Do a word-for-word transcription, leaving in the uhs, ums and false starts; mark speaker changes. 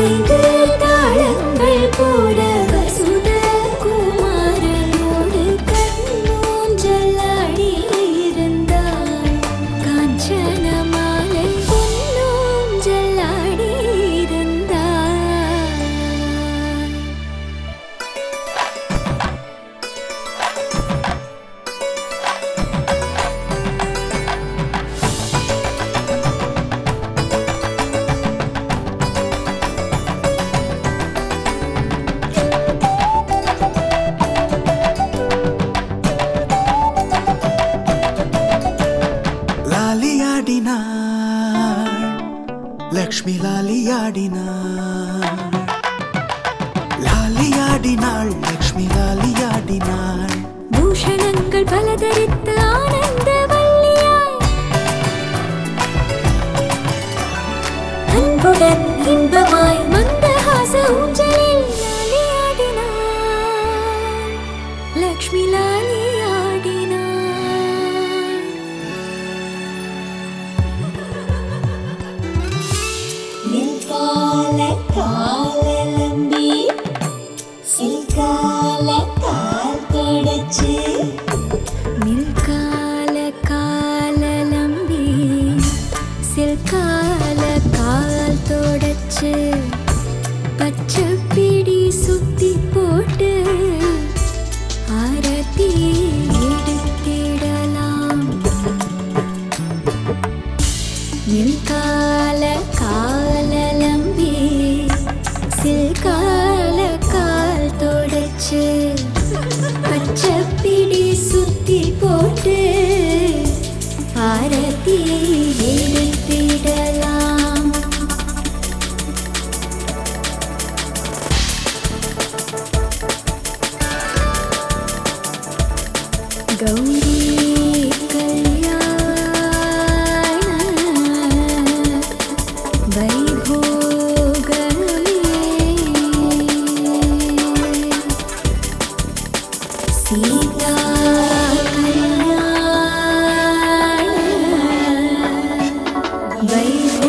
Speaker 1: ஐந்து தாளங்கள் போட வசுத குமாரனோடு கண்ணூஞ்சலாடி இருந்தாள். காஞ்சன மாலை பொன்னூஞ்சலாடி இருந்தாள்.
Speaker 2: லக்ஷ்மி லாலியாடினாள். லாலியாடினாள் லக்ஷ்மி லாலியாடினாள்.
Speaker 1: பூஷணங்கள் பல தரித்து ஆனந்த வல்லியாய் அன்புடன் இன்பமாய் மந்தஹாச ஊஞ்சலில் லாலியாடினாள். லக்ஷ்மி லாலியாடினாள். நில்கால காலலம்பி சில்கால கால் தொடச்சு நில்கால காலலம்பி சில்கால கால் தொடச்சு பச்சை பிடி சுத்தி போட்டு ஆரத்தி எடுத்திடலாம். நில்கால காலலம்பி சில்கால கால் தொடச்சு பச்சை பிடி சுத்தி போட்டு ஆரத்தி எடுத்திடலாம். கௌரி சீதா கல்யாண வைபோக